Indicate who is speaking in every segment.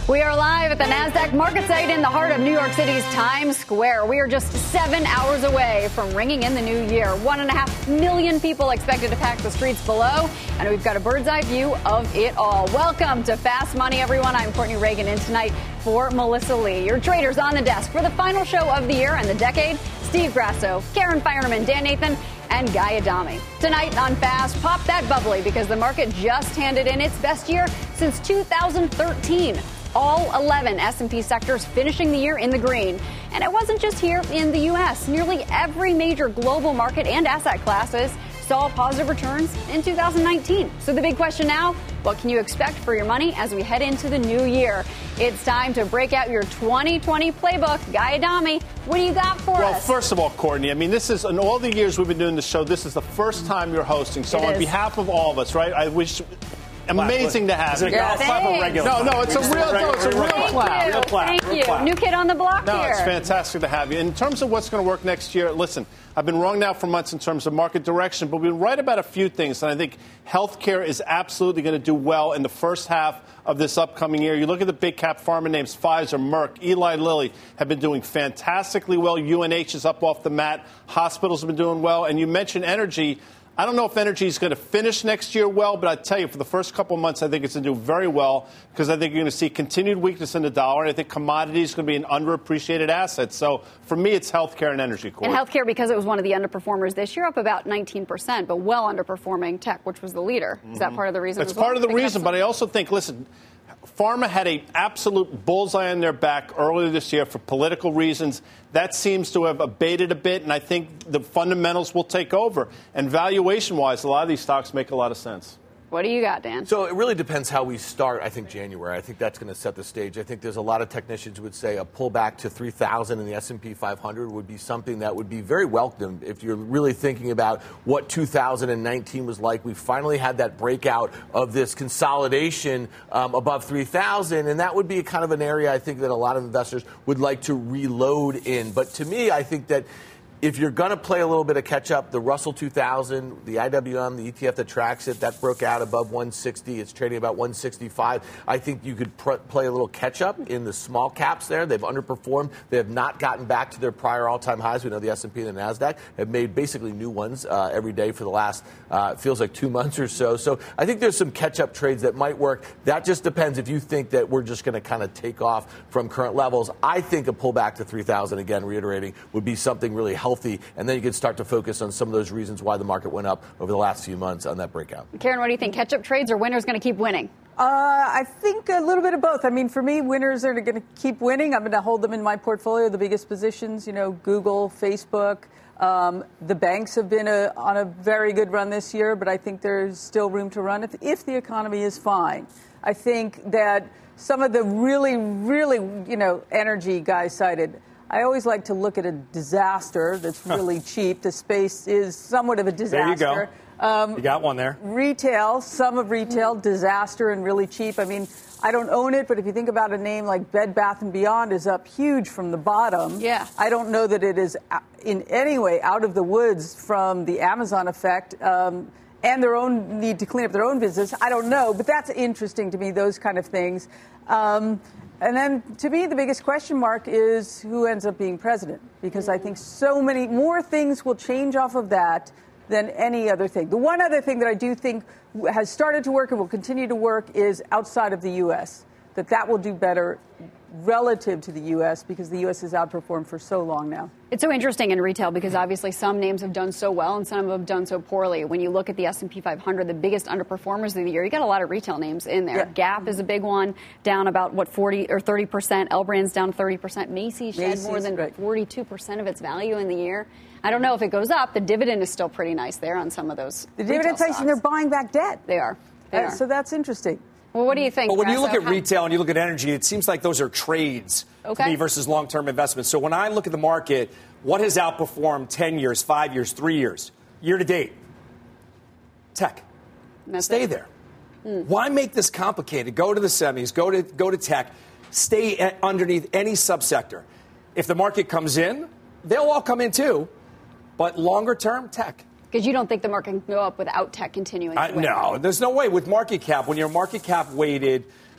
Speaker 1: We are live at the NASDAQ market site in the heart of New York City's Times Square. We are just 7 hours away from ringing in the new year. 1.5 million people expected to pack the streets below, and we've got a bird's eye view of it all. Welcome to Fast Money, everyone. I'm Courtney Reagan, in tonight for Melissa Lee. Your traders on the desk for the final show of the year and the decade: Steve Grasso, Karen Finerman, Dan Nathan, and Guy Adami. Tonight on Fast, pop that bubbly because the market just handed in its best year since 2013. All 11 S&P sectors finishing the year in the green. And it wasn't just here in the U.S. Nearly every major global market and asset classes saw positive returns in 2019. So the big question now, what can you expect for your money as we head into the new year? It's time to break out your 2020 playbook. Guy Adami, what do you got for us?
Speaker 2: Well, first of all, Courtney, I mean, this is, in all the years we've been doing the show, this is the first time you're hosting. So on behalf of all of us, right, I wish... Amazing to have you.
Speaker 1: No,
Speaker 2: it's a real clap.
Speaker 1: Thank you. New kid on the block here.
Speaker 2: No, it's fantastic to have you. In terms of what's going to work next year, listen, I've been wrong now for months in terms of market direction, but we've been right about a few things. And I think healthcare is absolutely going to do well in the first half of this upcoming year. You look at the big cap pharma names: Pfizer, Merck, Eli Lilly have been doing fantastically well. UNH is up off the mat. Hospitals have been doing well. And you mentioned energy. I don't know if energy is going to finish next year well, but I tell you, for the first couple of months, I think it's going to do very well because I think you're going to see continued weakness in the dollar, and I think commodities are going to be an underappreciated asset. So for me, it's healthcare and energy.
Speaker 1: And healthcare, because it was one of the underperformers this year, up about 19%, but well underperforming tech, which was the leader. Is that part of the reason?
Speaker 2: That's part of the reason, but I also think, listen, pharma had an absolute bullseye on their back earlier this year for political reasons. That seems to have abated a bit, and I think the fundamentals will take over. And valuation-wise, a lot of these stocks make a lot of sense.
Speaker 1: What do you got, Dan?
Speaker 3: So it really depends how we start, I think, January. I think that's going to set the stage. I think there's a lot of technicians who would say a pullback to 3,000 in the S&P 500 would be something that would be very welcome if you're really thinking about what 2019 was like. We finally had that breakout of this consolidation above 3,000, and that would be kind of an area I think that a lot of investors would like to reload in. But to me, I think that if you're going to play a little bit of catch-up, the Russell 2000, the IWM, the ETF that tracks it, that broke out above 160. It's trading about 165. I think you could play a little catch-up in the small caps there. They've underperformed. They have not gotten back to their prior all-time highs. We know the S&P and the NASDAQ have made basically new ones every day for the last, feels like 2 months or so. So I think there's some catch-up trades that might work. That just depends if you think that we're just going to kind of take off from current levels. I think a pullback to 3,000, again, reiterating, would be something really healthy, and then you can start to focus on some of those reasons why the market went up over the last few months on that breakout.
Speaker 1: Karen, what do you think? Catch-up trades or winners going to keep winning?
Speaker 4: I think a little bit of both. I mean, for me, winners are going to keep winning. I'm going to hold them in my portfolio, the biggest positions, Google, Facebook. The banks have been on a very good run this year, but I think there's still room to run if the economy is fine. I think that some of the really, energy guys cited, I always like to look at a disaster that's really cheap. The space is somewhat of a disaster.
Speaker 5: There you go. You got one there.
Speaker 4: Retail, some of retail, disaster and really cheap. I mean, I don't own it, but if you think about a name like Bed Bath & Beyond is up huge from the bottom.
Speaker 1: Yeah.
Speaker 4: I don't know that it is in any way out of the woods from the Amazon effect and their own need to clean up their own business. I don't know, but that's interesting to me, those kind of things. And then, to me, the biggest question mark is who ends up being president, because I think so many more things will change off of that than any other thing. The one other thing that I do think has started to work and will continue to work is outside of the U.S., that will do better relative to the U.S. because the U.S. has outperformed for so long now.
Speaker 1: It's so interesting in retail because obviously some names have done so well and some of them have done so poorly. When you look at the S&P 500, the biggest underperformers of the year, you got a lot of retail names in there. Yeah. Gap is a big one, down about 40 or 30%. L Brand's down 30%. Macy's shed more than 42% of its value in the year. I don't know if it goes up. The dividend is still pretty nice there on some of those.
Speaker 4: The dividend's nice, and they're buying back debt.
Speaker 1: They are.
Speaker 4: So that's interesting.
Speaker 1: Well, what do you think?
Speaker 5: Well, when you look at retail and you look at energy, it seems like those are trades to me versus long-term investments. So when I look at the market, what has outperformed 10 years, 5 years, 3 years, year to date? Tech. Stay there. Why make this complicated? Go to the semis, go to tech, stay underneath any subsector. If the market comes in, they'll all come in too, but longer term, tech.
Speaker 1: Because you don't think the market can go up without tech continuing to win?
Speaker 5: No, there's no way. With market cap, when you're market cap weighted,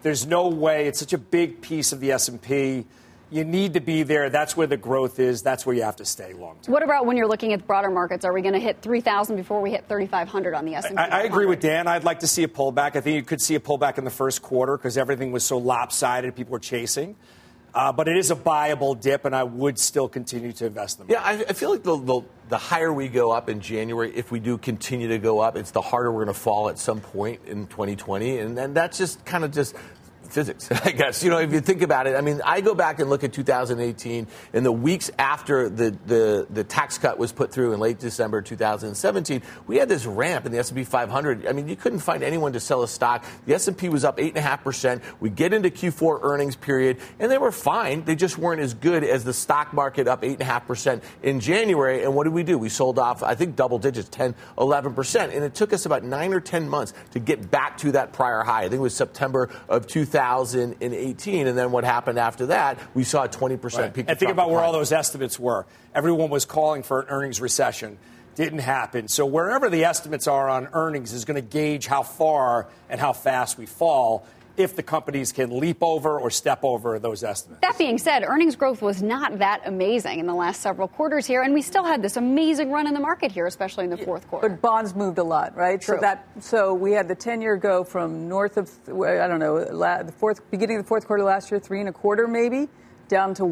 Speaker 5: There's no way. It's such a big piece of the S&P. You need to be there. That's where the growth is. That's where you have to stay long term.
Speaker 1: What about when you're looking at the broader markets? Are we going to hit 3,000 before we hit 3,500 on the S&P?
Speaker 5: I agree with Dan. I'd like to see a pullback. I think you could see a pullback in the first quarter because everything was so lopsided. People were chasing. But it is a buyable dip, and I would still continue to invest in them.
Speaker 3: Yeah, I feel like the higher we go up in January, if we do continue to go up, it's the harder we're going to fall at some point in 2020. And then that's just kind of just physics, I guess. You know, if you think about it, I mean, I go back and look at 2018 and the weeks after the tax cut was put through in late December 2017, we had this ramp in the S&P 500. I mean, you couldn't find anyone to sell a stock. The S&P was up 8.5%. We get into Q4 earnings period, and they were fine. They just weren't as good as the stock market up 8.5% in January. And what did we do? We sold off, I think, double digits, 10, 11%. And it took us about 9 or 10 months to get back to that prior high. I think it was September of 2018. And then what happened after that, we saw a 20% peak.
Speaker 5: And think about where all those estimates were. Everyone was calling for an earnings recession. Didn't happen. So wherever the estimates are on earnings is going to gauge how far and how fast we fall if the companies can leap over or step over those estimates.
Speaker 1: That being said, earnings growth was not that amazing in the last several quarters here, and we still had this amazing run in the market here, especially in the fourth quarter.
Speaker 4: But bonds moved a lot, right?
Speaker 1: True.
Speaker 4: So we had the 10-year go from north of, I don't know, beginning of the fourth quarter last year, 3.25 maybe, down to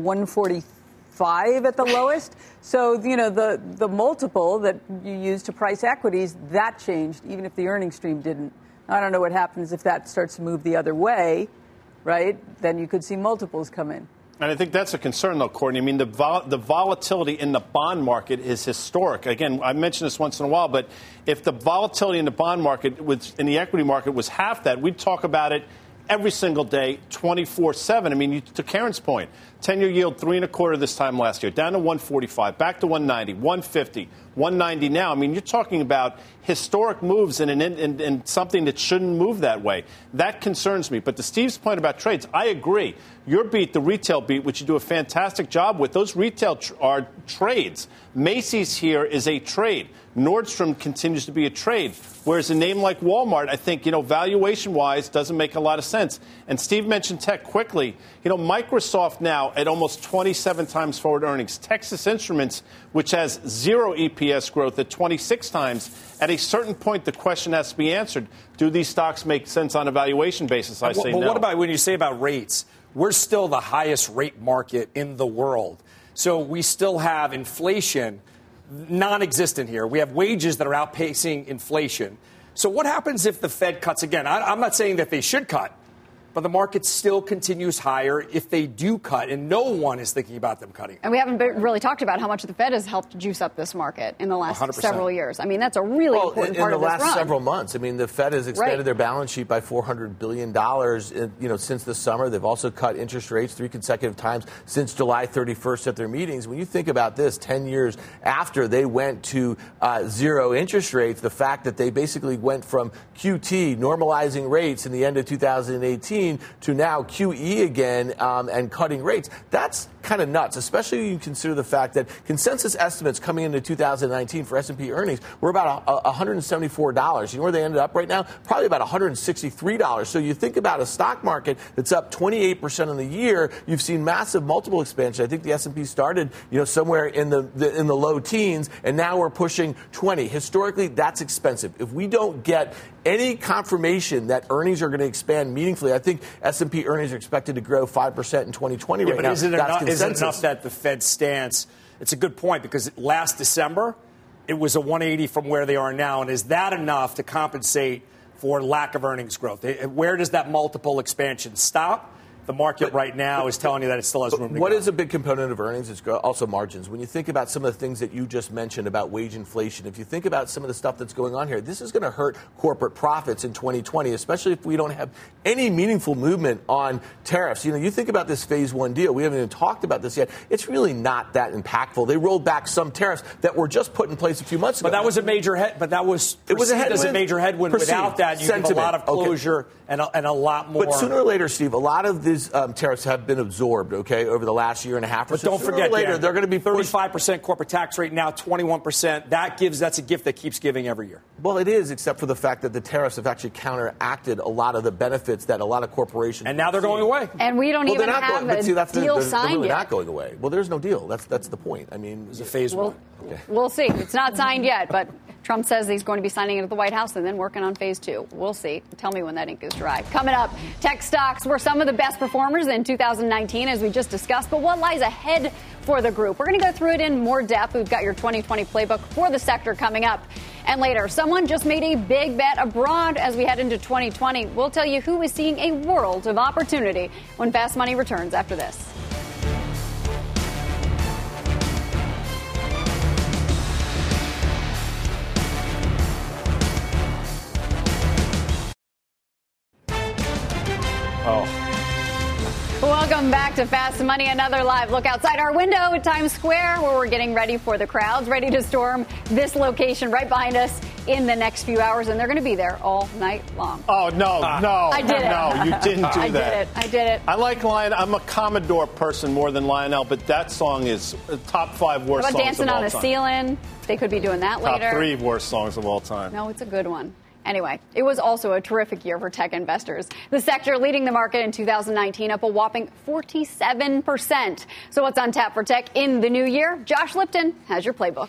Speaker 4: 145 at the lowest. So, you know, the multiple that you use to price equities, that changed, even if the earnings stream didn't. I don't know what happens if that starts to move the other way, right? Then you could see multiples come in.
Speaker 2: And I think that's a concern, though, Courtney. I mean, the volatility in the bond market is historic. Again, I mentioned this once in a while, but if the volatility in the bond market, in the equity market, was half that, we'd talk about it every single day, 24/7. I mean, to Karen's point, 10-year yield 3.25 this time last year, down to 145, back to 190, 150, 190 now. I mean, you're talking about historic moves in something that shouldn't move that way. That concerns me. But to Steve's point about trades, I agree. Your beat, the retail beat, which you do a fantastic job with, those retail are trades. Macy's here is a trade. Nordstrom continues to be a trade. Whereas a name like Walmart, I think, valuation-wise, doesn't make a lot of sense. And Steve mentioned tech quickly. Microsoft now at almost 27 times forward earnings. Texas Instruments, which has 0 EPS growth at 26 times. At a certain point, the question has to be answered. Do these stocks make sense on a valuation basis? I say no.
Speaker 5: But what about when you say about rates? We're still the highest rate market in the world. So we still have inflation non-existent here. We have wages that are outpacing inflation. So what happens if the Fed cuts again? I'm not saying that they should cut, but the market still continues higher if they do cut, and no one is thinking about them cutting.
Speaker 1: And we haven't really talked about how much the Fed has helped juice up this market in the last
Speaker 5: 100%.
Speaker 1: Several years. I mean, that's a really important part of this run.
Speaker 3: In the last several months, I mean, the Fed has expanded their balance sheet by $400 billion, since the summer. They've also cut interest rates 3 consecutive times since July 31st at their meetings. When you think about this, 10 years after they went to 0 interest rates, the fact that they basically went from QT, normalizing rates in the end of 2018, to now QE again and cutting rates. That's kind of nuts, especially when you consider the fact that consensus estimates coming into 2019 for S&P earnings were about $174. You know where they ended up right now? Probably about $163. So you think about a stock market that's up 28% in the year. You've seen massive multiple expansion. I think the S&P started, somewhere in the low teens, and now we're pushing 20. Historically, that's expensive. If we don't get any confirmation that earnings are going to expand meaningfully, I think S&P earnings are expected to grow 5% in 2020 right now.
Speaker 5: Is it enough that the Fed stance? It's a good point, because last December, it was a 180 from where they are now. And is that enough to compensate for lack of earnings growth? Where does that multiple expansion stop? The market right now is telling you that it still has room to go.
Speaker 3: What is a big component of earnings? It's also margins. When you think about some of the things that you just mentioned about wage inflation, if you think about some of the stuff that's going on here, this is going to hurt corporate profits in 2020, especially if we don't have any meaningful movement on tariffs. You think about this phase 1 deal. We haven't even talked about this yet. It's really not that impactful. They rolled back some tariffs that were just put in place a few months ago.
Speaker 5: But that was a major headwind. Without that, you have a lot of closure and a lot more.
Speaker 3: But sooner or later, Steve, a lot of Chinese tariffs have been absorbed, okay, over the last year and a half or so.
Speaker 5: But don't forget,
Speaker 3: later, they're going to be
Speaker 5: 35% corporate tax rate now, 21%. That's a gift that keeps giving every year.
Speaker 3: Well, it is, except for the fact that the tariffs have actually counteracted a lot of the benefits that a lot of corporations.
Speaker 5: And now they're going away.
Speaker 1: And we don't even have a deal signed
Speaker 3: really
Speaker 1: yet.
Speaker 3: Not going away. Well, there's no deal. That's the point. I mean,
Speaker 5: it's a phase one.
Speaker 3: Okay.
Speaker 1: We'll see. It's not signed yet, but Trump says he's going to be signing it at the White House and then working on phase 2. We'll see. Tell me when that ink is dry. Coming up, tech stocks were some of the best performers in 2019, as we just discussed. But what lies ahead for the group? We're going to go through it in more depth. We've got your 2020 playbook for the sector coming up. And later, someone just made a big bet abroad as we head into 2020. We'll tell you who is seeing a world of opportunity when Fast Money returns after this. Welcome back to Fast Money, another live look outside our window at Times Square, where we're getting ready for the crowds, ready to storm this location right behind us in the next few hours, and they're going to be there all night long.
Speaker 2: Oh, no.
Speaker 1: I did it.
Speaker 2: No, you didn't do that.
Speaker 1: I did it.
Speaker 2: I like Lionel. I'm a Commodore person more than Lionel, but that song is top 5 worst songs of all time.
Speaker 1: What about Dancing on the Ceiling? They could be doing that later.
Speaker 2: Top 3 worst songs of all time.
Speaker 1: No, it's a good one. Anyway, it was also a terrific year for tech investors. The sector leading the market in 2019, up a whopping 47%. So what's on tap for tech in the new year? Josh Lipton has your playbook.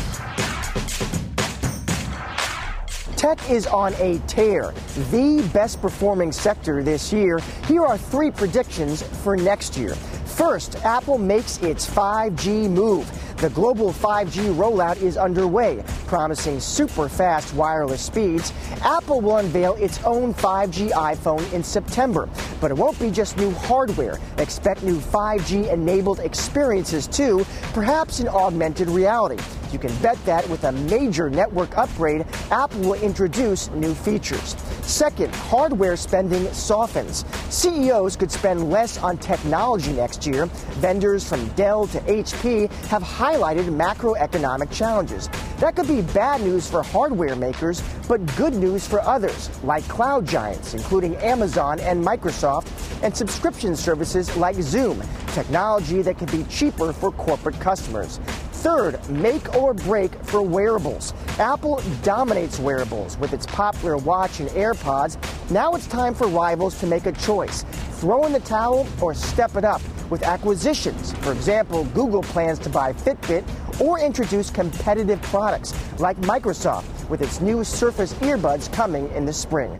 Speaker 6: Tech is on a tear, the best performing sector this year. Here are 3 predictions for next year. First, Apple makes its 5G move. The global 5G rollout is underway, promising super fast wireless speeds. Apple will unveil its own 5G iPhone in September, but it won't be just new hardware. Expect new 5G-enabled experiences too, perhaps in augmented reality. You can bet that with a major network upgrade, Apple will introduce new features. Second, hardware spending softens. CEOs could spend less on technology next year. Vendors from Dell to HP have highlighted macroeconomic challenges. That could be bad news for hardware makers, but good news for others, like cloud giants, including Amazon and Microsoft, and subscription services like Zoom, technology that can be cheaper for corporate customers. Third, make or break for wearables. Apple dominates wearables with its popular Watch and AirPods. Now it's time for rivals to make a choice. Throw in the towel or step it up with acquisitions. For example, Google plans to buy Fitbit or introduce competitive products like Microsoft with its new Surface earbuds coming in the spring.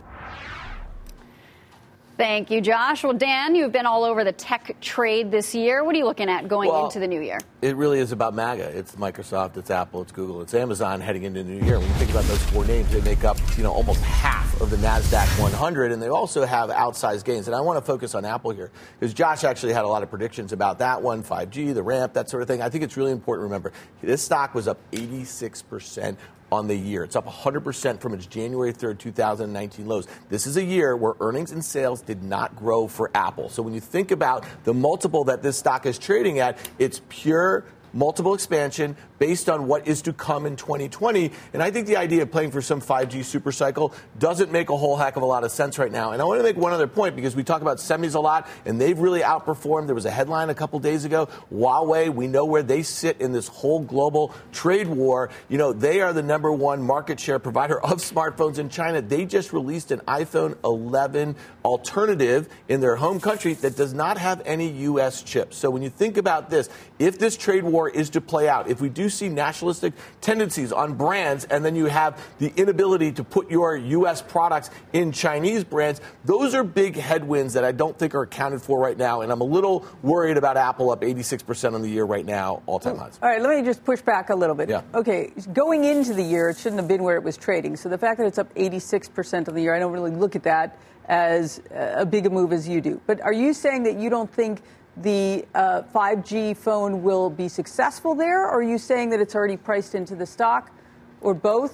Speaker 1: Thank you, Josh. Well, Dan, you've been all over the tech trade this year. What are you looking at going into the new year?
Speaker 3: It really is about MAGA. It's Microsoft, it's Apple, it's Google, it's Amazon heading into the new year. When you think about those 4 names, they make up, almost half of the NASDAQ 100, and they also have outsized gains. And I want to focus on Apple here, because Josh actually had a lot of predictions about that one, 5G, the ramp, that sort of thing. I think it's really important to remember, this stock was up 86% on the year. It's up 100% from its January 3rd, 2019 lows. This is a year where earnings and sales did not grow for Apple. So when you think about the multiple that this stock is trading at, it's pure multiple expansion based on what is to come in 2020. And I think the idea of playing for some 5G supercycle doesn't make a whole heck of a lot of sense right now. And I want to make one other point, because we talk about semis a lot, and they've really outperformed. There was a headline a couple days ago. Huawei, we know where they sit in this whole global trade war. They are the number 1 market share provider of smartphones in China. They just released an iPhone 11 alternative in their home country that does not have any U.S. chips. So when you think about this, if this trade war is to play out, if we do see nationalistic tendencies on brands, and then you have the inability to put your U.S. products in Chinese brands, those are big headwinds that I don't think are accounted for right now. And I'm a little worried about Apple up 86% on the year right now, all-time highs.
Speaker 4: All right, let me just push back a little bit.
Speaker 3: Yeah.
Speaker 4: Okay, going into the year, it shouldn't have been where it was trading. So the fact that it's up 86% on the year, I don't really look at that as a big a move as you do. But are you saying that you don't think the 5G phone will be successful there, or are you saying that it's already priced into the stock, or both? Or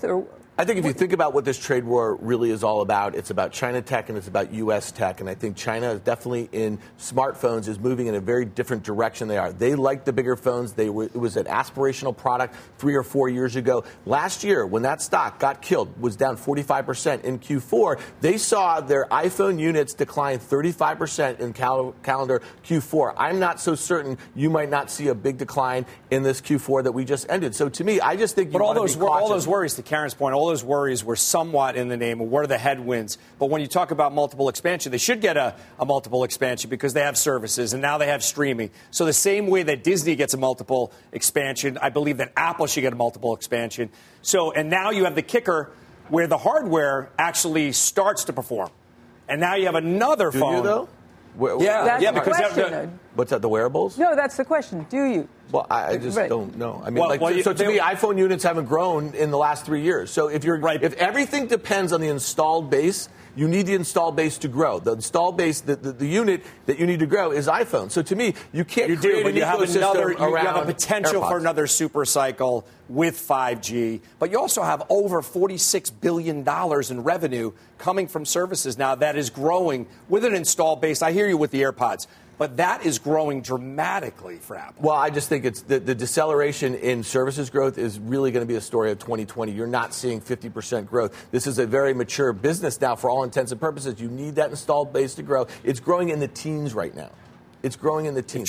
Speaker 3: I think if you think about what this trade war really is all about, it's about China tech and it's about U.S. tech. And I think China is definitely in smartphones is moving in a very different direction they are. They like the bigger phones. It was an aspirational product 3 or 4 years ago. Last year, when that stock got killed, was down 45% in Q4. They saw their iPhone units decline 35% in calendar Q4. I'm not so certain you might not see a big decline in this Q4 that we just ended. So to me, I just think
Speaker 5: all those worries, to Karen's point, all those worries were somewhat in the name of what are the headwinds. But when you talk about multiple expansion, they should get a multiple expansion because they have services and now they have streaming. So the same way that Disney gets a multiple expansion, I believe that Apple should get a multiple expansion. So, and now you have the kicker where the hardware actually starts to perform. And now you have another phone.
Speaker 3: Do you, though?
Speaker 4: That's the
Speaker 3: because
Speaker 4: question.
Speaker 3: What's that, the wearables?
Speaker 4: No, that's the question. Do you?
Speaker 3: Well, I just don't know. I mean, so to me, iPhone units haven't grown in the last 3 years. So if everything depends on the installed base, you need the installed base to grow. The installed base, the unit that you need to grow is iPhone. So to me, you can't create an ecosystem around
Speaker 5: you have a potential
Speaker 3: AirPods.
Speaker 5: for another super cycle with 5G, but you also have over $46 billion in revenue coming from services now that is growing with an installed base. I hear you with the AirPods. But that is growing dramatically for Apple.
Speaker 3: Well, I just think it's the deceleration in services growth is really going to be a story of 2020. You're not seeing 50% growth. This is a very mature business now for all intents and purposes. You need that installed base to grow. It's growing in the teens right now. It's growing in the teens.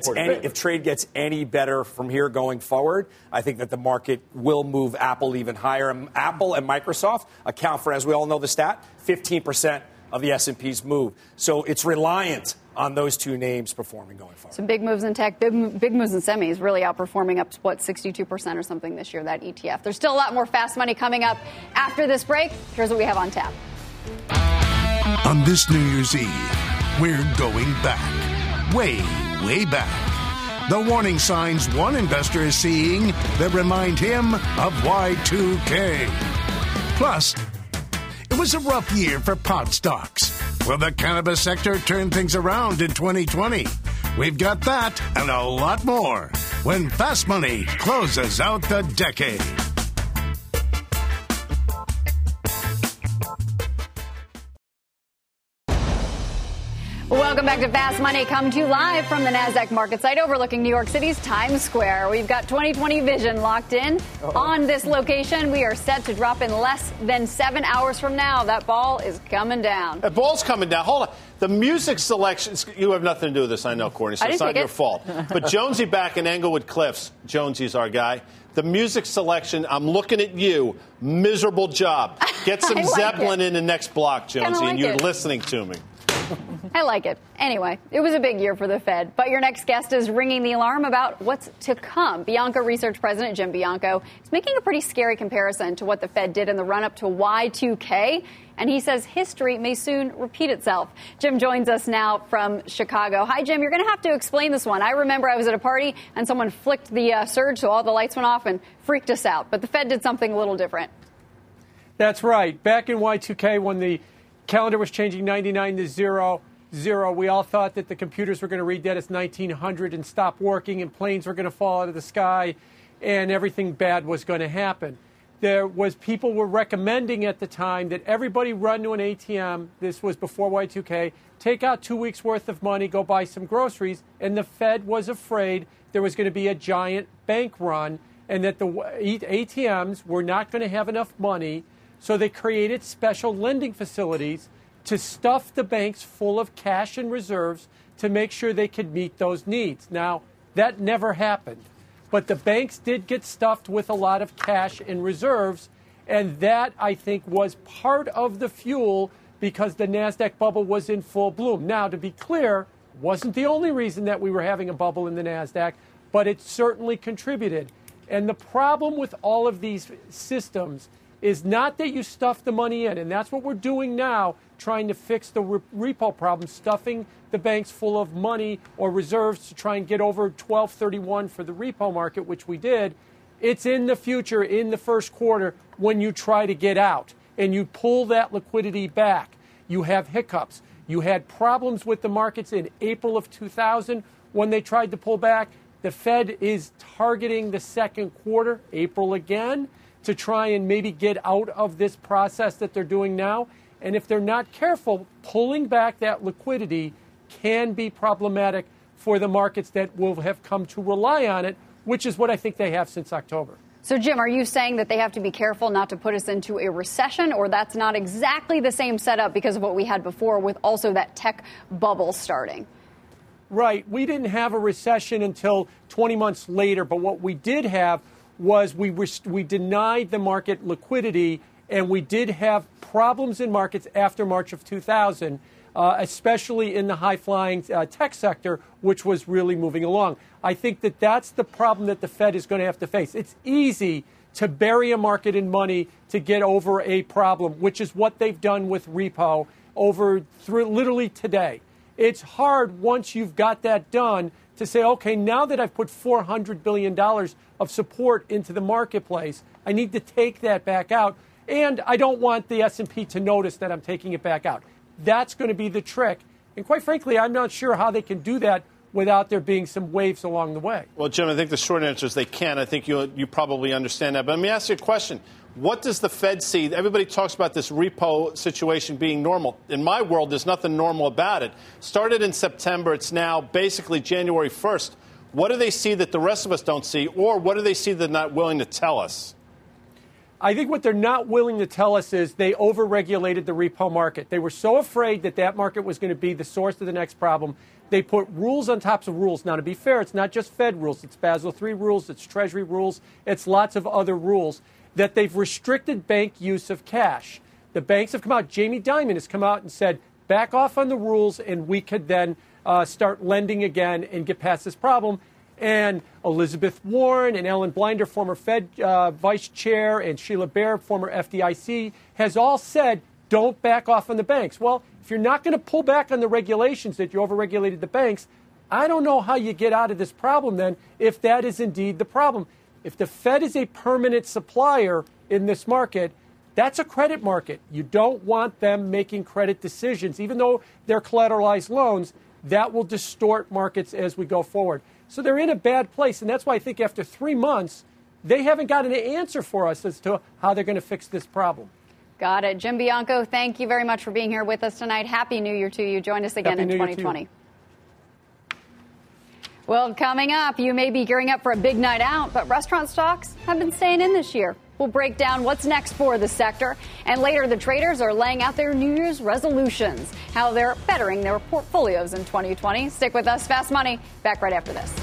Speaker 5: If trade gets any better from here going forward, I think that the market will move Apple even higher. Apple and Microsoft account for, as we all know the stat, 15% of the S&P's move. So it's reliant on those two names performing going forward.
Speaker 1: Some big moves in tech, big moves in semis, really outperforming up to, 62% or something this year, that ETF. There's still a lot more fast money coming up after this break. Here's what we have on tap.
Speaker 7: On this New Year's Eve, we're going back, way, way back. The warning signs one investor is seeing that remind him of Y2K. Plus, it was a rough year for pot stocks. Will the cannabis sector turn things around in 2020? We've got that and a lot more when Fast Money closes out the decade.
Speaker 1: Welcome back to Fast Money, coming to you live from the NASDAQ market site overlooking New York City's Times Square. We've got 2020 vision locked in. On this location, we are set to drop in less than 7 hours from now. That ball is coming down.
Speaker 2: The ball's coming down. Hold on. The music selection, you have nothing to do with this, I know, Courtney, so it's not your fault. But Jonesy back in Englewood Cliffs. Jonesy's our guy. The music selection, I'm looking at you. Miserable job. Get some Zeppelin in the next block, Jonesy, and you're listening to me.
Speaker 1: I like it. Anyway, it was a big year for the Fed, but your next guest is ringing the alarm about what's to come. Bianco Research President Jim Bianco is making a pretty scary comparison to what the Fed did in the run-up to Y2K, and he says history may soon repeat itself. Jim joins us now from Chicago. Hi, Jim. You're going to have to explain this one. I remember I was at a party, and someone flicked the surge, so all the lights went off and freaked us out. But the Fed did something a little different.
Speaker 8: That's right. Back in Y2K, when the calendar was changing 99 to 00. We all thought that the computers were going to read that as 1900 and stop working, and planes were going to fall out of the sky, and everything bad was going to happen. People were recommending at the time that everybody run to an ATM. This was before Y2K. Take out 2 weeks worth of money, go buy some groceries, and the Fed was afraid there was going to be a giant bank run, and that the ATMs were not going to have enough money. So they created special lending facilities to stuff the banks full of cash and reserves to make sure they could meet those needs. Now, that never happened. But the banks did get stuffed with a lot of cash and reserves, and that, I think, was part of the fuel because the NASDAQ bubble was in full bloom. Now, to be clear, wasn't the only reason that we were having a bubble in the NASDAQ, but it certainly contributed. And the problem with all of these systems is not that you stuff the money in, and that's what we're doing now, trying to fix the repo problem, stuffing the banks full of money or reserves to try and get over 1231 for the repo market, which we did. It's in the future, in the first quarter, when you try to get out and you pull that liquidity back. You have hiccups. You had problems with the markets in April of 2000 when they tried to pull back. The Fed is targeting the second quarter, April again. to try and maybe get out of this process that they're doing now. And if they're not careful, pulling back that liquidity can be problematic for the markets that will have come to rely on it, which is what I think they have since October.
Speaker 1: So, Jim, are you saying that they have to be careful not to put us into a recession, or that's not exactly the same setup because of what we had before with also that tech bubble starting?
Speaker 8: Right. We didn't have a recession until 20 months later, but what we did have was we denied the market liquidity, and we did have problems in markets after March of 2000, especially in the high-flying tech sector, which was really moving along. I think that that's the problem that the Fed is going to have to face. It's easy to bury a market in money to get over a problem, which is what they've done with repo through literally today. It's hard once you've got that done to say, okay, now that I've put $400 billion of support into the marketplace, I need to take that back out. And I don't want the S&P to notice that I'm taking it back out. That's going to be the trick. And quite frankly, I'm not sure how they can do that without there being some waves along the way.
Speaker 2: Well, Jim, I think the short answer is they can. I think you probably understand that. But let me ask you a question. What does the Fed see? Everybody talks about this repo situation being normal. In my world, there's nothing normal about it. Started in September. It's now basically January 1st. What do they see that the rest of us don't see? Or what do they see that they're not willing to tell us?
Speaker 8: I think what they're not willing to tell us is they overregulated the repo market. They were so afraid that that market was going to be the source of the next problem. They put rules on top of rules. Now, to be fair, it's not just Fed rules. It's Basel III rules. It's Treasury rules. It's lots of other rules that they've restricted bank use of cash. The banks have come out. Jamie Dimon has come out and said, back off on the rules, and we could then start lending again and get past this problem. And Elizabeth Warren and Ellen Blinder, former Fed vice chair, and Sheila Bair, former FDIC, has all said, don't back off on the banks. Well, if you're not going to pull back on the regulations that you overregulated the banks, I don't know how you get out of this problem then if that is indeed the problem. If the Fed is a permanent supplier in this market, that's a credit market. You don't want them making credit decisions. Even though they're collateralized loans, that will distort markets as we go forward. So they're in a bad place, and that's why I think after 3 months, they haven't got an answer for us as to how they're going to fix this problem.
Speaker 1: Got it. Jim Bianco, thank you very much for being here with us tonight. Happy New Year to you. Join us again in 2020. Well, coming up, you may be gearing up for a big night out, but restaurant stocks have been staying in this year. We'll break down what's next for the sector. And later, the traders are laying out their New Year's resolutions, how they're bettering their portfolios in 2020. Stick with us. Fast Money, back right after this.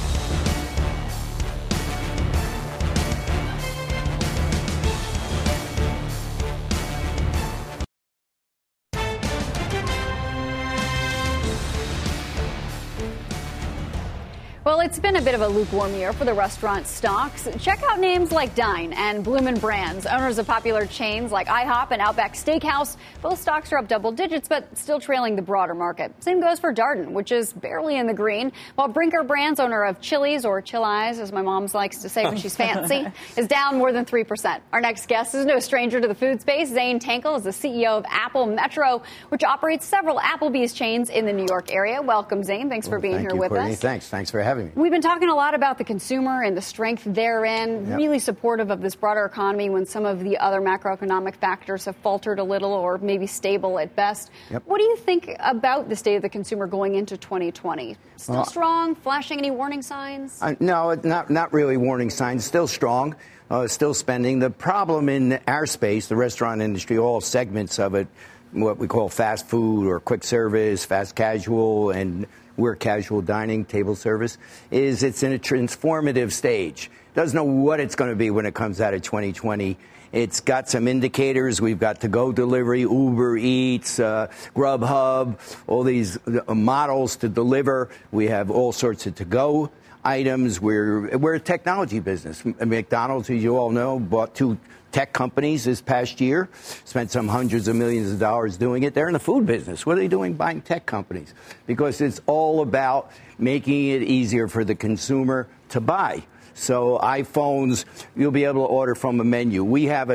Speaker 1: Well, it's been a bit of a lukewarm year for the restaurant stocks. Check out names like Dine and Bloomin' Brands, owners of popular chains like IHOP and Outback Steakhouse. Both stocks are up double digits, but still trailing the broader market. Same goes for Darden, which is barely in the green, while Brinker Brands, owner of Chili's, or Chili's, as my mom likes to say when she's fancy, is down more than 3%. Our next guest is no stranger to the food space. Zane Tankel is the CEO of Apple Metro, which operates several Applebee's chains in the New York area. Welcome, Zane. Thanks for being here with us.
Speaker 9: Thanks for having me.
Speaker 1: We've been talking a lot about the consumer and the strength therein, really supportive of this broader economy when some of the other macroeconomic factors have faltered a little or maybe stable at best. What do you think about the state of the consumer going into 2020? Still strong? Flashing any warning signs?
Speaker 9: No, not really warning signs. Still strong. Still spending. The problem in our space, the restaurant industry, all segments of it, what we call fast food or quick service, fast casual, and we're casual dining, table service, is it's in a transformative stage. Doesn't know what it's going to be when it comes out of 2020. It's got some indicators. We've got to-go delivery, Uber Eats, Grubhub, all these models to deliver. We have all sorts of to-go items. We're a technology business. McDonald's, as you all know, bought 2 tech companies this past year, spent some hundreds of millions of dollars doing it. They're in the food business. What are they doing buying tech companies? Because it's all about making it easier for the consumer to buy. So iPhones, you'll be able to order from a menu. We have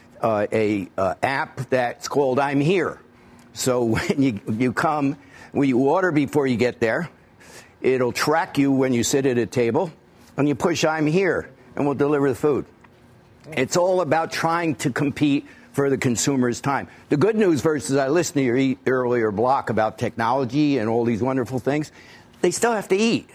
Speaker 9: a app that's called I'm Here. So when you come, when you order before you get there, it'll track you when you sit at a table, and you push I'm Here, and we'll deliver the food. It's all about trying to compete for the consumer's time. The good news versus I listened to your earlier block about technology and all these wonderful things, they still have to eat.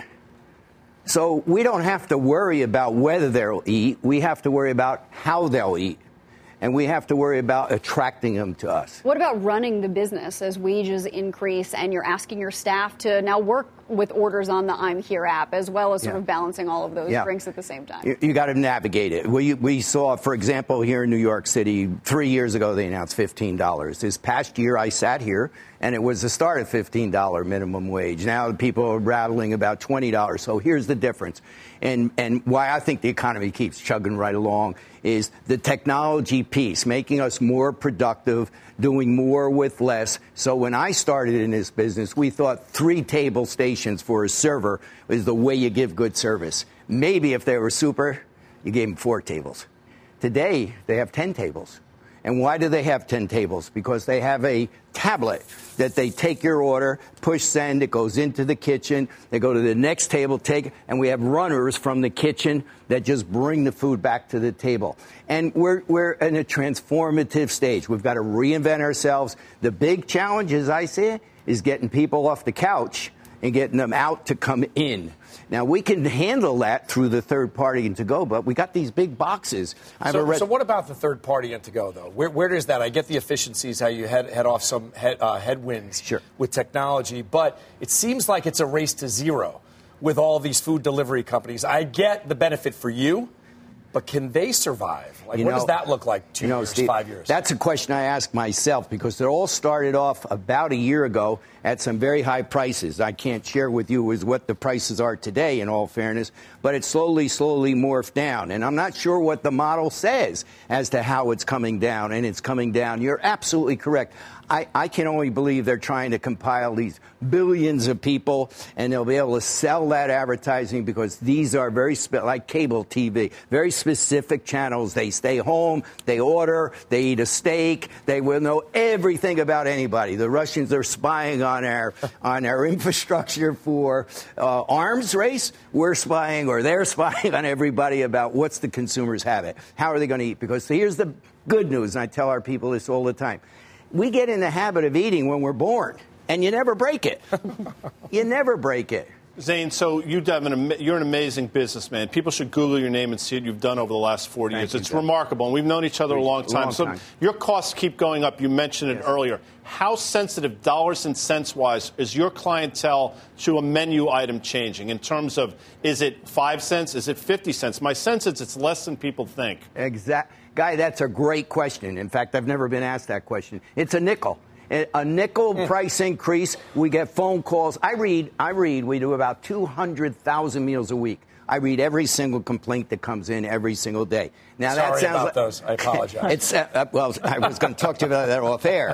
Speaker 9: So we don't have to worry about whether they'll eat. We have to worry about how they'll eat. And we have to worry about attracting them to us.
Speaker 1: What about running the business as wages increase and you're asking your staff to now work with orders on the I'm Here app, as well as sort of balancing all of those drinks at the same time?
Speaker 9: You got to navigate it. We saw, for example, here in New York City, 3 years ago, they announced $15. This past year, I sat here, and it was the start of $15 minimum wage. Now people are rattling about $20. So here's the difference. And why I think the economy keeps chugging right along is the technology piece, making us more productive, doing more with less. So when I started in this business, we thought 3 table stations for a server is the way you give good service. Maybe if they were super, you gave them 4 tables. Today, they have 10 tables. And why do they have 10 tables? Because they have a tablet that they take your order, push send, it goes into the kitchen, they go to the next table, and we have runners from the kitchen that just bring the food back to the table. And we're in a transformative stage. We've got to reinvent ourselves. The big challenge, as I see it, is getting people off the couch and getting them out to come in. Now, we can handle that through the third party and to-go, but we got these big boxes.
Speaker 5: So what about the third party and to-go, though? Where does that? I get the efficiencies, how you head off some headwinds with technology, but it seems like it's a race to zero with all these food delivery companies. I get the benefit for you, but can they survive? What does that look like 2 years,
Speaker 9: Steve,
Speaker 5: 5 years?
Speaker 9: That's a question I ask myself because it all started off about a year ago at some very high prices. I can't share with you what the prices are today, in all fairness, but it slowly morphed down. And I'm not sure what the model says as to how it's coming down, and it's coming down. You're absolutely correct. I can only believe they're trying to compile these billions of people, and they'll be able to sell that advertising because these are very, like cable TV, very specific channels. They stay home, they order, they eat a steak, they will know everything about anybody. The Russians are spying on our infrastructure for arms race. We're spying, or they're spying on everybody about what's the consumer's habit. How are they going to eat? Because here's the good news, and I tell our people this all the time. We get in the habit of eating when we're born, and you never break it. You never break it.
Speaker 2: Zane, so you're an amazing businessman. People should Google your name and see what you've done over the last 40 years. It's remarkable, and we've known each other a long time. So your costs keep going up. You mentioned it earlier. How sensitive, dollars and cents-wise, is your clientele to a menu item changing in terms of, is it 5 cents, is it 50 cents? My sense is it's less than people think.
Speaker 9: Exactly. Guy, that's a great question. In fact, I've never been asked that question. It's a nickel. A nickel price increase. We get phone calls. I read. We do about 200,000 meals a week. I read every single complaint that comes in every single day. Now,
Speaker 5: Sorry
Speaker 9: that sounds
Speaker 5: about
Speaker 9: like
Speaker 5: those. I apologize.
Speaker 9: It's well, I was going to talk to you about that off air.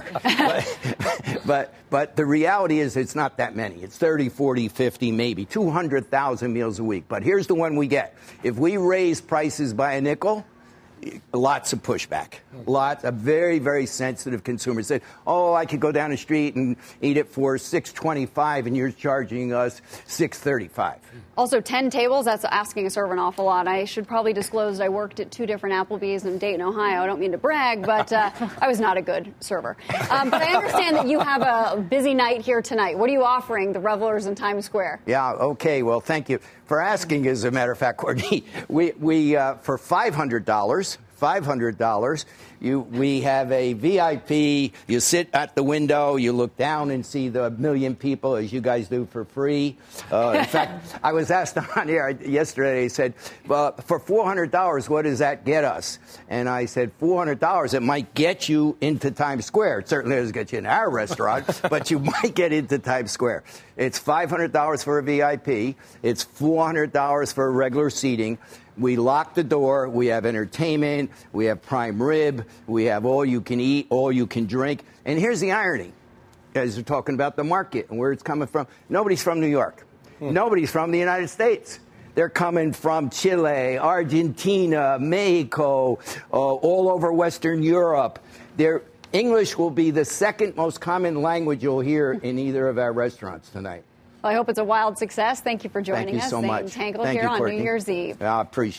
Speaker 9: But the reality is it's not that many. It's 30, 40, 50, maybe 200,000 meals a week. But here's the one we get. If we raise prices by a nickel, lots of pushback. Lots of very, very sensitive consumers said, "Oh, I could go down the street and eat it for $6.25, and you're charging us $6.35."
Speaker 1: Also, 10 tables, that's asking a server an awful lot. I should probably disclose I worked at 2 different Applebee's in Dayton, Ohio. I don't mean to brag, but I was not a good server. But I understand that you have a busy night here tonight. What are you offering the revelers in Times Square?
Speaker 9: Yeah, okay. Well, thank you for asking, as a matter of fact, Courtney. We for $500, we have a VIP. You sit at the window, you look down and see the million people, as you guys do, for free. In fact, I was asked on air yesterday, they said, well, for $400, what does that get us? And I said, $400, it might get you into Times Square. It certainly doesn't get you in our restaurant, but you might get into Times Square. It's $500 for a VIP. It's $400 for regular seating. We lock the door. We have entertainment. We have prime rib. We have all you can eat, all you can drink. And here's the irony. Guys are talking about the market and where it's coming from. Nobody's from New York. Nobody's from the United States. They're coming from Chile, Argentina, Mexico, all over Western Europe. Their English will be the second most common language you'll hear in either of our restaurants tonight.
Speaker 1: Well, I hope it's a wild success. Thank you for joining us.
Speaker 9: Thank you so much.
Speaker 1: Zane Tankel here on New Year's Eve.
Speaker 9: I appreciate it.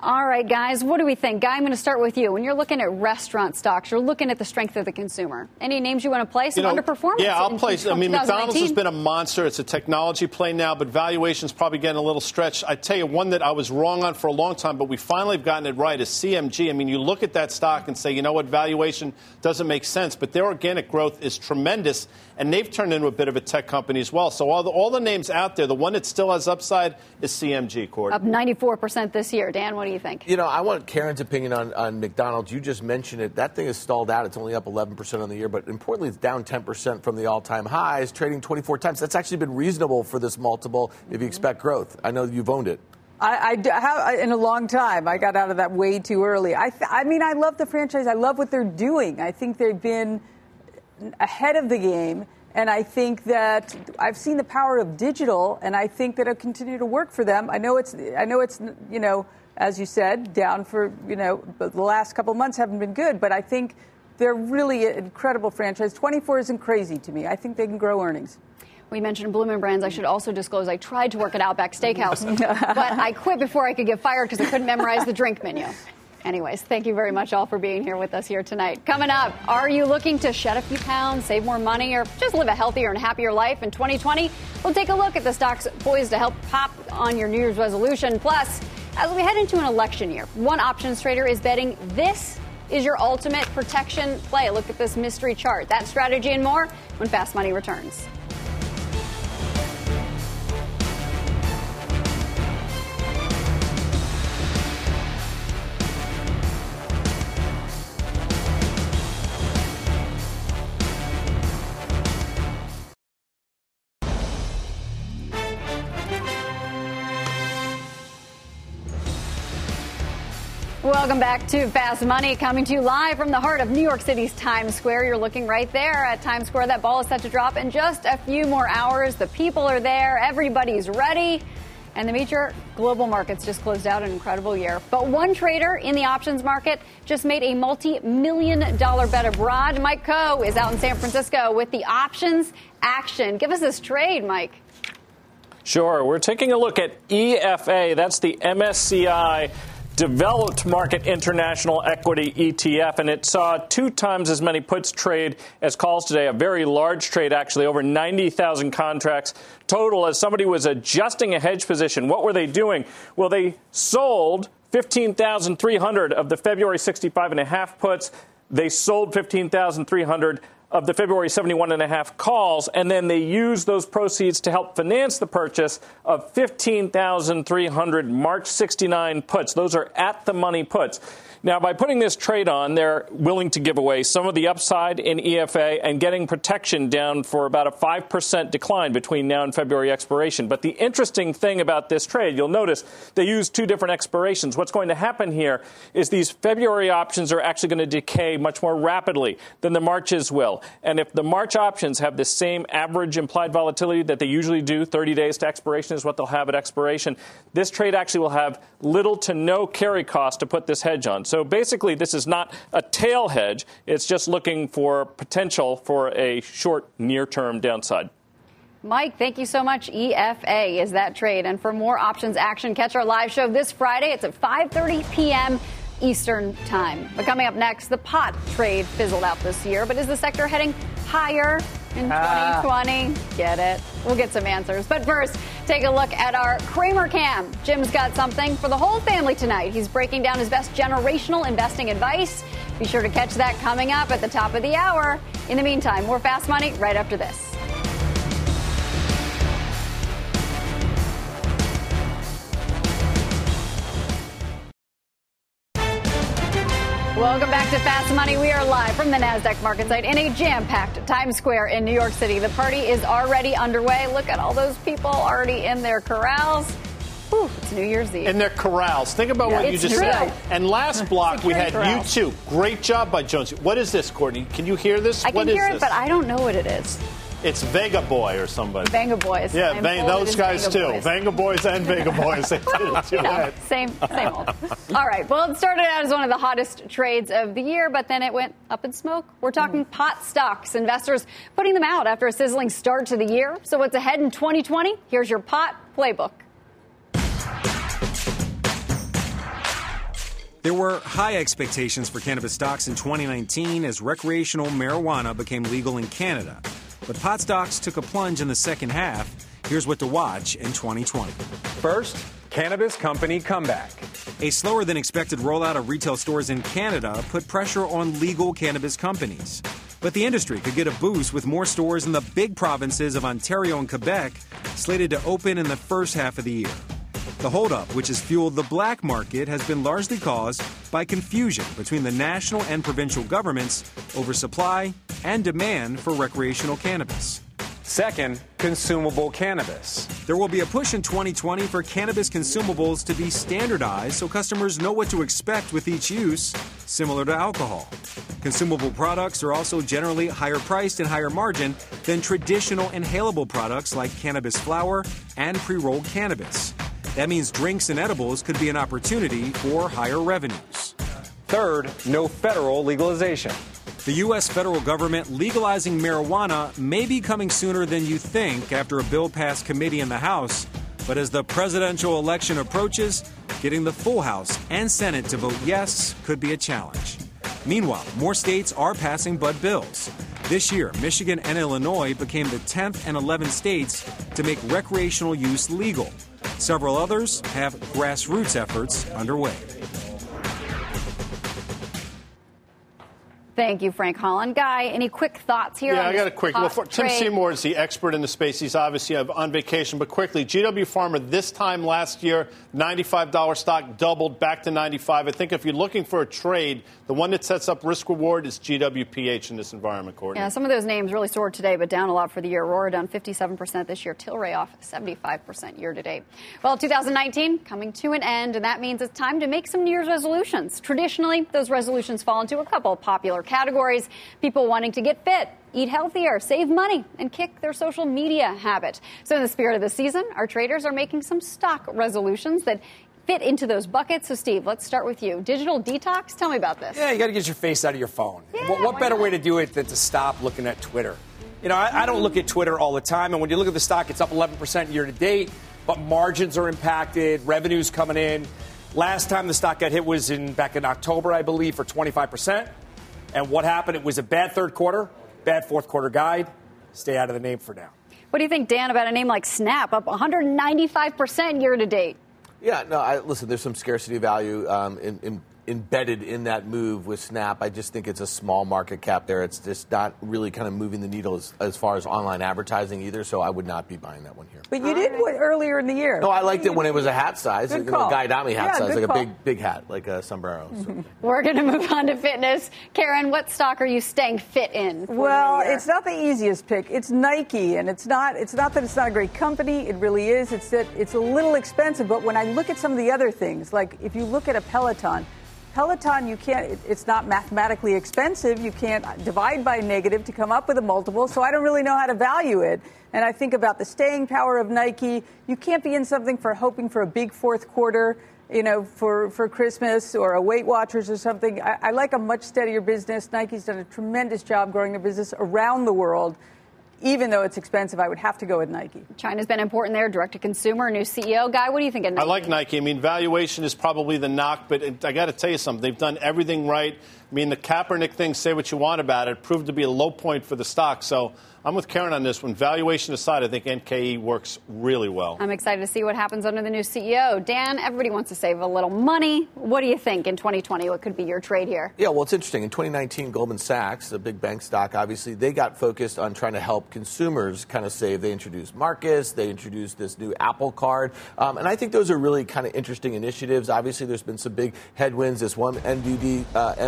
Speaker 1: All right, guys, what do we think? Guy, I'm going to start with you. When you're looking at restaurant stocks, you're looking at the strength of the consumer. Any names you want to play? Some underperformance?
Speaker 2: Yeah, I'll play. I mean, McDonald's has been a monster. It's a technology play now, but valuation's probably getting a little stretched. I tell you, one that I was wrong on for a long time, but we finally have gotten it right, is CMG. I mean, you look at that stock and say, you know what, valuation doesn't make sense, but their organic growth is tremendous, and they've turned into a bit of a tech company as well. So all the names out there, the one that still has upside is CMG, Courtney.
Speaker 1: Up 94% this year. Dan, what do you think?
Speaker 3: You know, I want Karen's opinion on McDonald's. You just mentioned it. That thing is stalled out. It's only up 11% on the year, but importantly, it's down 10% from the all-time highs, trading 24 times. That's actually been reasonable for this multiple if you expect growth. I know you've owned it.
Speaker 4: I have in a long time. I got out of that way too early. I mean, I love the franchise. I love what they're doing. I think they've been ahead of the game. And I think that I've seen the power of digital, and I think that it'll continue to work for them. I know it's you know, as you said, down for, you know, the last couple of months haven't been good, but I think they're really an incredible franchise. 24 isn't crazy to me. I think they can grow earnings.
Speaker 1: We mentioned Bloomin' Brands. I should also disclose I tried to work at Outback Steakhouse, but I quit before I could get fired because I couldn't memorize the drink menu. Anyways, thank you very much all for being here with us here tonight. Coming up, are you looking to shed a few pounds, save more money, or just live a healthier and happier life in 2020? We'll take a look at the stocks poised to help pop on your New Year's resolution. Plus, as we head into an election year, one options trader is betting this is your ultimate protection play. Look at this mystery chart. That strategy and more when Fast Money returns. Welcome back to Fast Money, coming to you live from the heart of New York City's Times Square. You're looking right there at Times Square. That ball is set to drop in just a few more hours. The people are there. Everybody's ready. And the major global markets just closed out an incredible year. But one trader in the options market just made a multi-million-dollar bet abroad. Mike Coe is out in San Francisco with the options action. Give us this trade, Mike.
Speaker 10: Sure. We're taking a look at EFA. That's the MSCI Developed Market International Equity ETF, and it saw 2 times as many puts trade as calls today. A very large trade, actually, over 90,000 contracts total. As somebody was adjusting a hedge position, what were they doing? Well, they sold 15,300 of the February 65.5 puts. They sold 15,300 of the February 71.5 calls, and then they used those proceeds to help finance the purchase of 15,300 March 69 puts. Those are at-the-money puts. Now, by putting this trade on, they're willing to give away some of the upside in EFA and getting protection down for about a 5% decline between now and February expiration. But the interesting thing about this trade, you'll notice they use 2 different expirations. What's going to happen here is these February options are actually going to decay much more rapidly than the Marches will. And if the March options have the same average implied volatility that they usually do, 30 days to expiration is what they'll have at expiration, this trade actually will have little to no carry cost to put this hedge on. So basically, this is not a tail hedge. It's just looking for potential for a short, near-term downside.
Speaker 1: Mike, thank you so much. EFA is that trade. And for more options action, catch our live show this Friday. It's at 5:30 p.m. Eastern Time. But coming up next, the pot trade fizzled out this year. But is the sector heading higher in 2020? Get it? We'll get some answers. But first, take a look at our Cramer Cam. Jim's got something for the whole family tonight. He's breaking down his best generational investing advice. Be sure to catch that coming up at the top of the hour. In the meantime, more Fast Money right after this. Welcome back to Fast Money. We are live from the NASDAQ market site in a jam-packed Times Square in New York City. The party is already underway. Look at all those people already in their corrals. Whew, it's New Year's Eve.
Speaker 2: In their corrals. Think about what you just said. And last block, we had U2. Great job by Jones. What is this, Courtney? Can you hear this?
Speaker 1: I can hear it, but I don't know what it is.
Speaker 2: It's Vega Boy or somebody.
Speaker 1: Vega Boys.
Speaker 2: Yeah, those guys too. Vega Boys and Vega Boys. They did it
Speaker 1: same old. All right. Well, it started out as one of the hottest trades of the year, but then it went up in smoke. We're talking pot stocks. Investors putting them out after a sizzling start to the year. So what's ahead in 2020? Here's your pot playbook.
Speaker 11: There were high expectations for cannabis stocks in 2019 as recreational marijuana became legal in Canada. But pot stocks took a plunge in the second half. Here's what to watch in 2020.
Speaker 12: First, cannabis company comeback.
Speaker 11: A slower than expected rollout of retail stores in Canada put pressure on legal cannabis companies. But the industry could get a boost with more stores in the big provinces of Ontario and Quebec slated to open in the first half of the year. The holdup, which has fueled the black market, has been largely caused by confusion between the national and provincial governments over supply and demand for recreational cannabis.
Speaker 12: Second, consumable cannabis.
Speaker 11: There will be a push in 2020 for cannabis consumables to be standardized so customers know what to expect with each use, similar to alcohol. Consumable products are also generally higher priced and higher margin than traditional inhalable products like cannabis flower and pre-rolled cannabis. That means drinks and edibles could be an opportunity for higher revenues.
Speaker 12: Third, no federal legalization.
Speaker 11: The U.S. federal government legalizing marijuana may be coming sooner than you think after a bill passed committee in the House. But as the presidential election approaches, getting the full House and Senate to vote yes could be a challenge. Meanwhile, more states are passing bud bills. This year, Michigan and Illinois became the 10th and 11th states to make recreational use legal. Several others have grassroots efforts underway.
Speaker 1: Thank you, Frank Holland. Guy, any quick thoughts here?
Speaker 2: Yeah, I got a quick. Well, Tim Seymour is the expert in the space. He's obviously on vacation. But quickly, GW Pharma this time last year, $95 stock doubled back to $95. I think if you're looking for a trade, the one that sets up risk-reward is GWPH in this environment, Courtney.
Speaker 1: Yeah, some of those names really soared today, but down a lot for the year. Aurora down 57% this year. Tilray off 75% year-to-date. Well, 2019 coming to an end, and that means it's time to make some New Year's resolutions. Traditionally, those resolutions fall into a couple of popular categories. People wanting to get fit, eat healthier, save money, and kick their social media habit. So in the spirit of the season, our traders are making some stock resolutions that fit into those buckets. So, Steve, let's start with you. Digital detox, tell me about this.
Speaker 5: Yeah, you got to get your face out of your phone.
Speaker 1: Yeah,
Speaker 5: what better way to do it than to stop looking at Twitter? You know, I don't look at Twitter all the time, and when you look at the stock, it's up 11% year to date, but margins are impacted, revenue's coming in. Last time the stock got hit was back in October, I believe, for 25%. And what happened? It was a bad third quarter, bad fourth quarter guide. Stay out of the name for now.
Speaker 1: What do you think, Dan, about a name like Snap, up 195% year to date?
Speaker 3: Yeah, no, listen, there's some scarcity value embedded in that move with Snap. I just think it's a small market cap there. It's just not really kind of moving the needle as far as online advertising either, so I would not be buying that one here.
Speaker 4: But you did earlier in the year.
Speaker 3: No, I liked it when it was a hat size.
Speaker 4: Good call.
Speaker 3: A Guy Adami hat size, like
Speaker 4: call.
Speaker 3: a big hat, like a sombrero. So.
Speaker 1: We're going to move on to fitness. Karen, what stock are you staying fit in?
Speaker 4: Well, it's not the easiest pick. It's Nike, and it's not that it's not a great company. It really is. It's that it's a little expensive. But when I look at some of the other things, like if you look at a Peloton, you can't, it's not mathematically expensive. You can't divide by negative to come up with a multiple, so I don't really know how to value it. And I think about the staying power of Nike. You can't be in something for hoping for a big fourth quarter, for Christmas or a Weight Watchers or something. I like a much steadier business. Nike's done a tremendous job growing their business around the world. Even though it's expensive, I would have to go with Nike.
Speaker 1: China's been important there, direct-to-consumer, new CEO. Guy, what do you think of Nike?
Speaker 2: I like Nike. I mean, valuation is probably the knock, but I got to tell you something. They've done everything right. I mean, the Kaepernick thing, say what you want about it, proved to be a low point for the stock. So I'm with Karen on this one. Valuation aside, I think NKE works really well.
Speaker 1: I'm excited to see what happens under the new CEO. Dan, everybody wants to save a little money. What do you think in 2020? What could be your trade here?
Speaker 3: Yeah, well, it's interesting. In 2019, Goldman Sachs, a big bank stock, obviously, they got focused on trying to help consumers kind of save. They introduced Marcus. They introduced this new Apple Card. And I think those are really kind of interesting initiatives. Obviously, there's been some big headwinds. This one MDB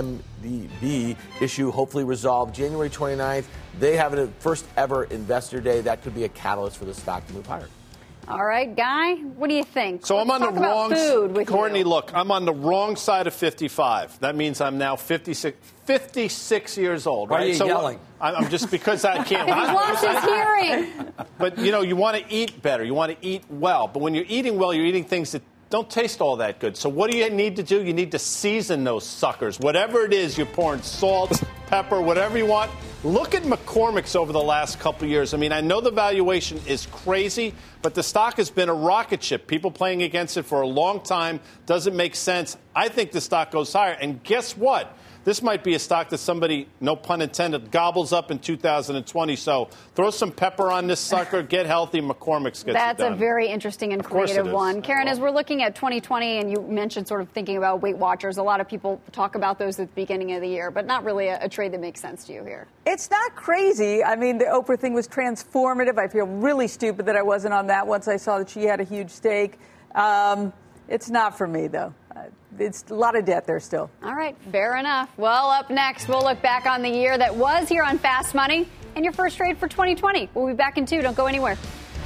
Speaker 3: issue hopefully resolved January 29th. They have a first ever investor day. That could be a catalyst for the stock to move higher.
Speaker 1: All right, Guy, what do you think?
Speaker 2: So I'm on the wrong
Speaker 1: side.
Speaker 2: Courtney, look, I'm on the wrong side of 55. That means I'm now 56 years old, right?
Speaker 5: Why are you yelling?
Speaker 2: I'm just because I can't.
Speaker 1: He's lost his hearing.
Speaker 2: But, you want to eat better. You want to eat well. But when you're eating well, you're eating things that don't taste all that good. So what do you need to do? You need to season those suckers. Whatever it is, you're pouring salt, pepper, whatever you want. Look at McCormick's over the last couple of years. I mean, I know the valuation is crazy, but the stock has been a rocket ship. People playing against it for a long time. Doesn't make sense. I think the stock goes higher. And guess what? This might be a stock that somebody, no pun intended, gobbles up in 2020. So throw some pepper on this sucker, get healthy, McCormick's gets
Speaker 1: That's
Speaker 2: it done.
Speaker 1: a very interesting and creative one. Karen, as we're looking at 2020, and you mentioned sort of thinking about Weight Watchers, a lot of people talk about those at the beginning of the year, but not really a trade that makes sense to you here.
Speaker 4: It's not crazy. I mean, the Oprah thing was transformative. I feel really stupid that I wasn't on that once I saw that she had a huge stake. It's not for me, though. It's a lot of debt there still.
Speaker 1: All right, fair enough. Well, up next, we'll look back on the year that was here on Fast Money and your first trade for 2020. We'll be back in 2. Don't go anywhere.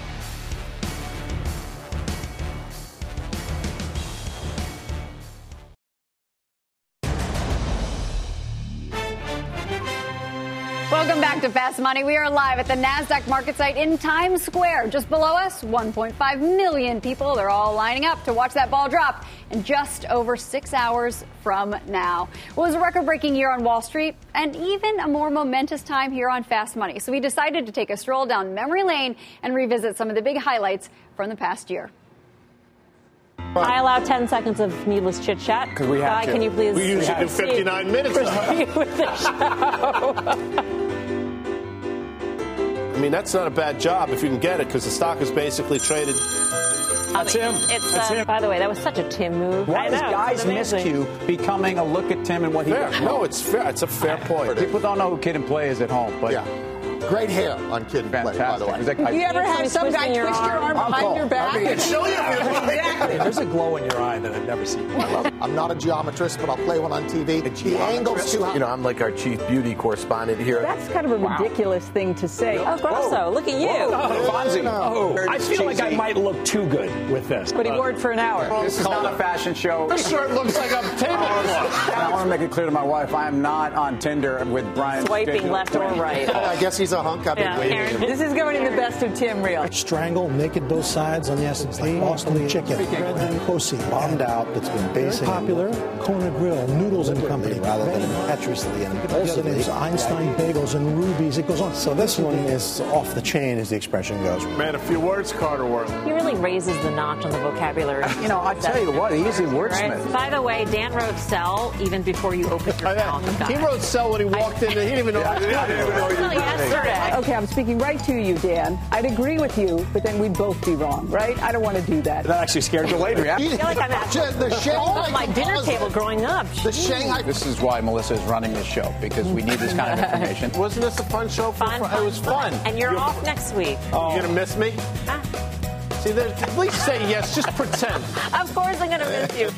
Speaker 1: Welcome back to Fast Money. We are live at the NASDAQ market site in Times Square. Just below us, 1.5 million people. They're all lining up to watch that ball drop in just over 6 hours from now. It was a record-breaking year on Wall Street and even a more momentous time here on Fast Money. So we decided to take a stroll down memory lane and revisit some of the big highlights from the past year.
Speaker 13: I allow 10 seconds of needless chit-chat.
Speaker 2: Because we have
Speaker 13: to. Can you please
Speaker 2: we usually do 59 minutes.
Speaker 13: With the show.
Speaker 2: I mean, that's not a bad job if you can get it, because the stock is basically traded.
Speaker 13: That's him. That's him. By the way, that was such a Tim move.
Speaker 14: Why does Guys Miss Q becoming a look at Tim and what he does?
Speaker 2: No, it's fair. It's a fair point.
Speaker 14: People don't know who Kid and Play is at home, but
Speaker 15: great hair on Kid and Play, by the way.
Speaker 4: Have you ever had some guy twist your arm behind your back?
Speaker 15: I can show you.
Speaker 14: Exactly. There's a glow in your eye that I've never seen.
Speaker 15: I'm not a geometrist, but I'll play one on TV. The angle's too high.
Speaker 3: You know, I'm like our chief beauty correspondent here.
Speaker 4: That's kind of a ridiculous thing to say.
Speaker 13: Oh, Grosso, look at you.
Speaker 14: Fonzie.
Speaker 16: I feel like I might look too good with this.
Speaker 4: But he wore it for an hour.
Speaker 14: This is not a fashion show.
Speaker 2: This shirt looks like a tablecloth.
Speaker 14: I want to make it clear to my wife, I am not on Tinder with Brian.
Speaker 13: Swiping left or right.
Speaker 15: I guess he's a hunk. I've been waiting.
Speaker 4: This is going in the best of Tim reel.
Speaker 17: Strangle, naked both sides on the S&P. Boston chicken. Red Cosi. Bombed out. That's been basically popular. Kona Grill, Noodles and Company, rather than impetuously. And the other names, Einstein Bagels and Rubies. It goes on. So this one is off the chain, as the expression goes.
Speaker 2: Man, a few words, Carter Worth.
Speaker 13: He really raises the notch on the vocabulary.
Speaker 14: You know, I tell you what, he's a wordsmith.
Speaker 13: Right? By the way, Dan wrote sell even before you opened your mouth.
Speaker 2: He wrote sell when he walked in. He didn't even know.
Speaker 13: Yesterday.
Speaker 4: Okay, I'm speaking right to you, Dan. I'd agree with you, but then we'd both be wrong, right? I don't want to do that.
Speaker 16: That actually scared you later.
Speaker 13: I feel like I'm at my dinner table growing up.
Speaker 15: The Shanghai.
Speaker 14: This is why Melissa is running this show, because we need this kind of information.
Speaker 2: Wasn't this a fun show?
Speaker 13: Fun.
Speaker 2: It was fun.
Speaker 13: And you're off next week.
Speaker 2: Oh. You going to miss me? See, at least say yes. Just pretend.
Speaker 13: Of course I'm going to miss you.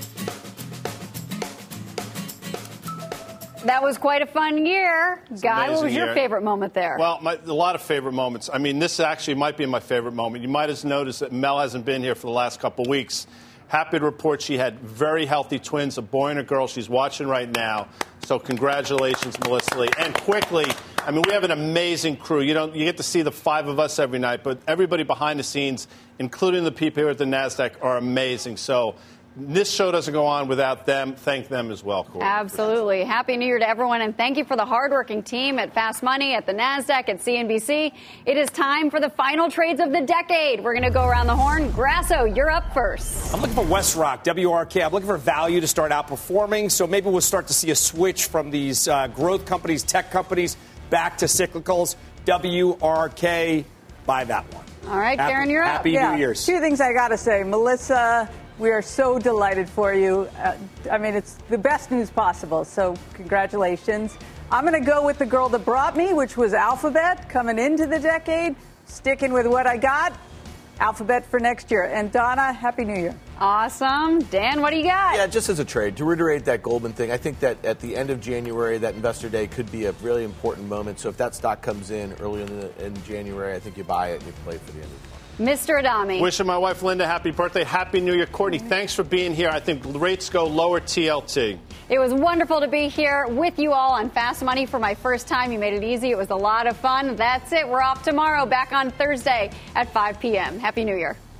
Speaker 1: That was quite a fun year. Guy, what was your
Speaker 2: year.
Speaker 1: favorite moment there?
Speaker 2: Well, a lot of favorite moments. I mean, this actually might be my favorite moment. You might have noticed that Mel hasn't been here for the last couple of weeks. Happy to report she had very healthy twins, a boy and a girl. She's watching right now. So congratulations, Melissa Lee. And quickly, I mean, we have an amazing crew. You get to see the 5 of us every night, but everybody behind the scenes, including the people here at the NASDAQ, are amazing. So this show doesn't go on without them. Thank them as well, Corey.
Speaker 1: Absolutely. Happy New Year to everyone, and thank you for the hardworking team at Fast Money, at the NASDAQ, at CNBC. It is time for the final trades of the decade. We're going to go around the horn. Grasso, you're up first.
Speaker 5: I'm looking for WestRock, WRK. I'm looking for value to start outperforming, so maybe we'll start to see a switch from these growth companies, tech companies, back to cyclicals. WRK, buy that one.
Speaker 1: All right, Karen, you're up.
Speaker 5: Happy New Year's.
Speaker 4: 2 things I got to say. Melissa, we are so delighted for you. I mean, it's the best news possible, so congratulations. I'm going to go with the girl that brought me, which was Alphabet, coming into the decade, sticking with what I got. Alphabet for next year. And Donna, Happy New Year.
Speaker 1: Awesome. Dan, what do you got?
Speaker 3: Yeah, just as a trade, to reiterate that Goldman thing, I think that at the end of January, that Investor Day could be a really important moment. So if that stock comes in early in January, I think you buy it and you play for the end of the month.
Speaker 1: Mr. Adami.
Speaker 2: Wishing my wife Linda happy birthday. Happy New Year. Courtney, thanks for being here. I think rates go lower TLT.
Speaker 1: It was wonderful to be here with you all on Fast Money for my first time. You made it easy. It was a lot of fun. That's it. We're off tomorrow, back on Thursday at 5 p.m. Happy New Year.